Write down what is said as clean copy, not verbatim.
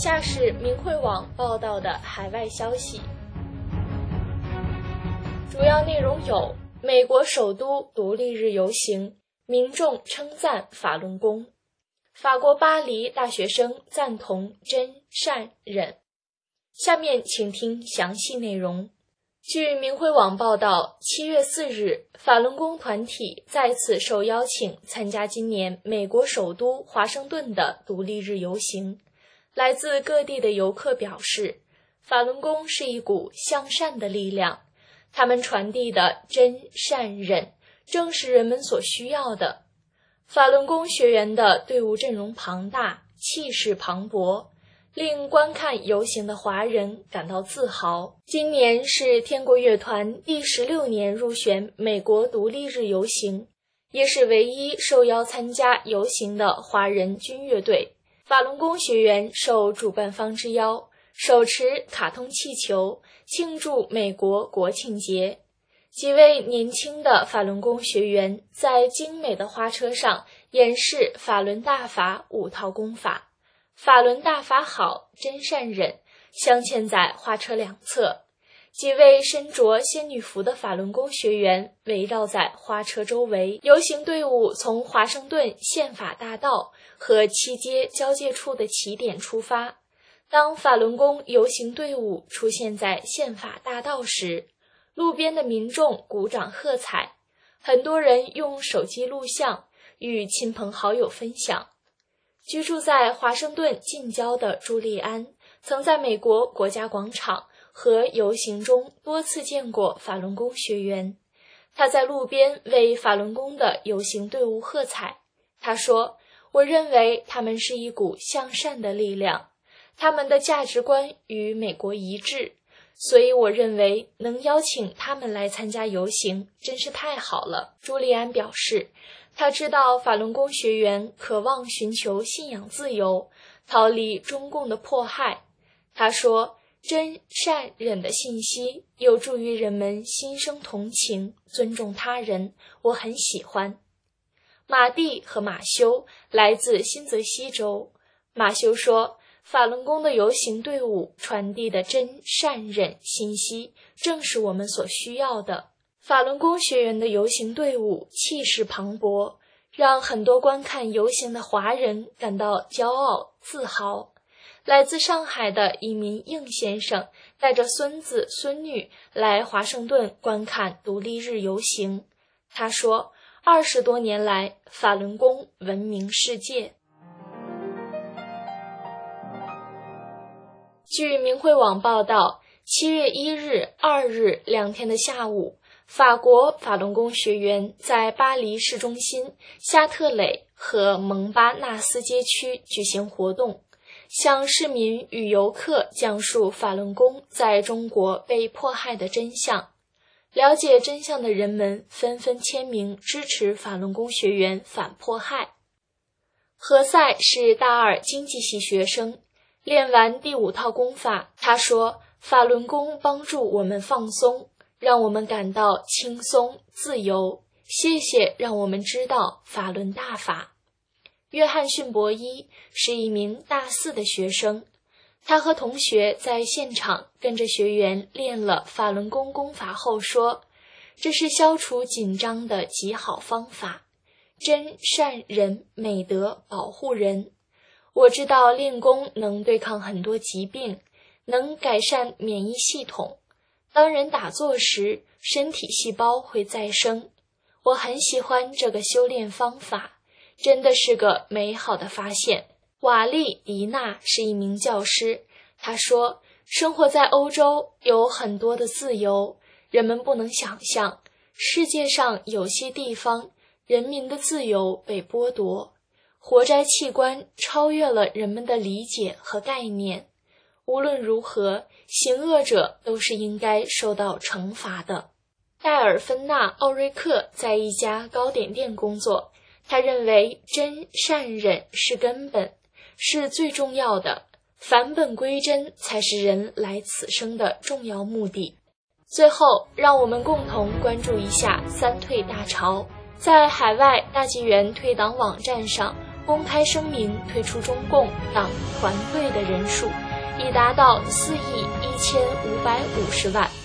下是明慧网报道的海外消息，主要内容有：美国首都独立日游行，民众称赞法轮功；法国巴黎大学生赞同真善忍。下面请听详细内容。据明慧网报道，7月4日，法轮功团体再次受邀请参加今年美国首都华盛顿的独立日游行。来自各地的游客表示，法轮功是一股向善的力量，他们传递的真善忍正是人们所需要的。法轮功学员的队伍阵容庞大，气势磅礴，令观看游行的华人感到自豪。今年是天国乐团第16年入选美国独立日游行，也是唯一受邀参加游行的华人军乐队。法轮功学员受主办方之邀，手持卡通气球庆祝美国国庆节。几位年轻的法轮功学员在精美的花车上演示法轮大法5套功法，法轮大法好，真善忍镶嵌在花车两侧。几位身着仙女服的法轮功学员围绕在花车周围。游行队伍从华盛顿宪法大道和7街交界处的起点出发。当法轮功游行队伍出现在宪法大道时，路边的民众鼓掌喝彩，很多人用手机录像，与亲朋好友分享。居住在华盛顿近郊的朱利安曾在美国国家广场和游行中多次见过法轮功学员。他在路边为法轮功的游行队伍喝彩。他说，我认为他们是一股向善的力量，他们的价值观与美国一致，所以我认为能邀请他们来参加游行真是太好了。朱利安表示，他知道法轮功学员渴望寻求信仰自由，逃离中共的迫害。他说，真善忍的信息有助于人们心生同情，尊重他人，我很喜欢。马蒂和马修来自新泽西州。马修说，法轮功的游行队伍传递的真善忍信息正是我们所需要的。法轮功学员的游行队伍气势磅礴，让很多观看游行的华人感到骄傲自豪。来自上海的一名应先生带着孙子孙女来华盛顿观看独立日游行。他说，20多年来，法轮功闻名世界。据明慧网报道，7月1日、2日2天的下午，法国法轮功学员在巴黎市中心夏特雷和蒙巴纳斯街区举行活动，向市民与游客讲述法轮功在中国被迫害的真相。了解真相的人们纷纷签名支持法轮功学员反迫害。何塞是大2经济系学生，练完第5套功法，他说，法轮功帮助我们放松，让我们感到轻松自由，谢谢让我们知道法轮大法。约翰逊博伊是一名大4的学生，他和同学在现场跟着学员练了法轮功功法后说，这是消除紧张的极好方法，真善忍美德保护人。我知道练功能对抗很多疾病，能改善免疫系统。当人打坐时，身体细胞会再生。我很喜欢这个修炼方法，真的是个美好的发现。瓦利迪娜是一名教师，她说，生活在欧洲有很多的自由，人们不能想象，世界上有些地方人民的自由被剥夺，活摘器官超越了人们的理解和概念。无论如何，行恶者都是应该受到惩罚的。戴尔芬纳·奥瑞克在一家糕点店工作，他认为真善忍是根本，是最重要的，返本归真才是人来此生的重要目的。最后，让我们共同关注一下三退大潮。在海外大纪元退党网站上， 公开声明退出中共党团队的人数已达到4亿1550万。